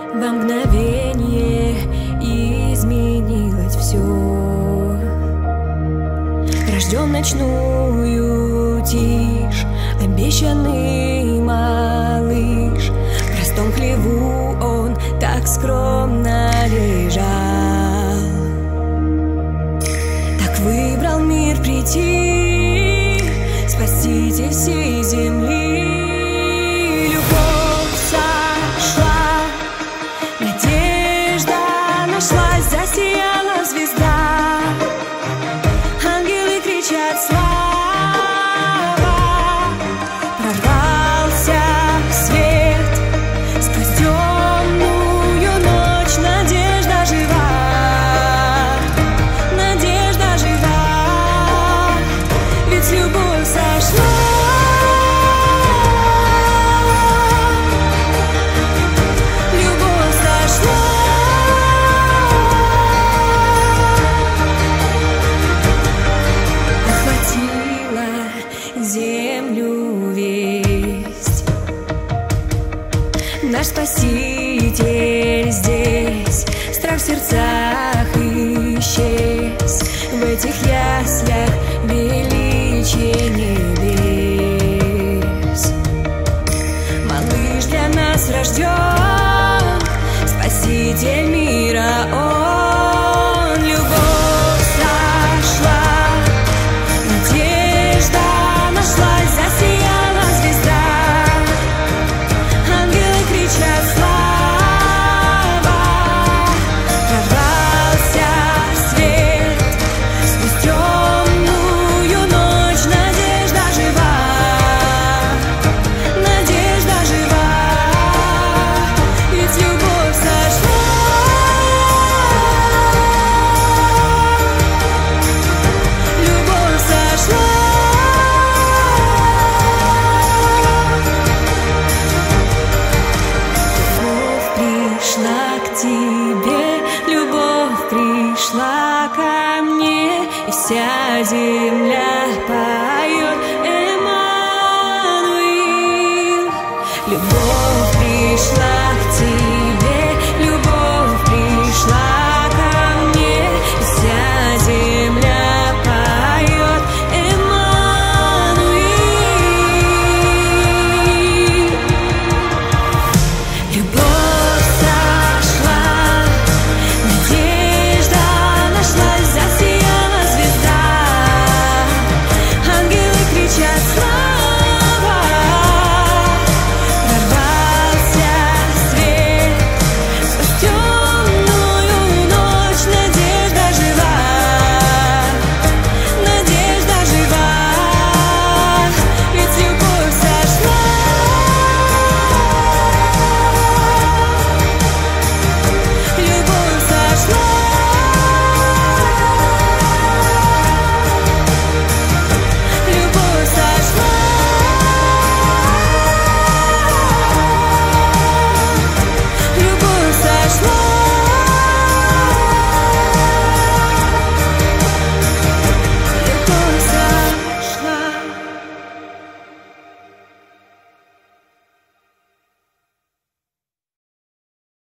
Во мгновение изменилось все. Рожден ночную тишь, обещанный малыш. В простом хлеву он так скромно лежал. Так выбрал мир прийти, Спаситель всей земли. Засияла звезда, ангелы кричат слава. Прорвался свет сквозь темную ночь. Надежда жива, надежда жива, ведь любовь сошла. Землю весть, наш Спаситель здесь, страх в сердцах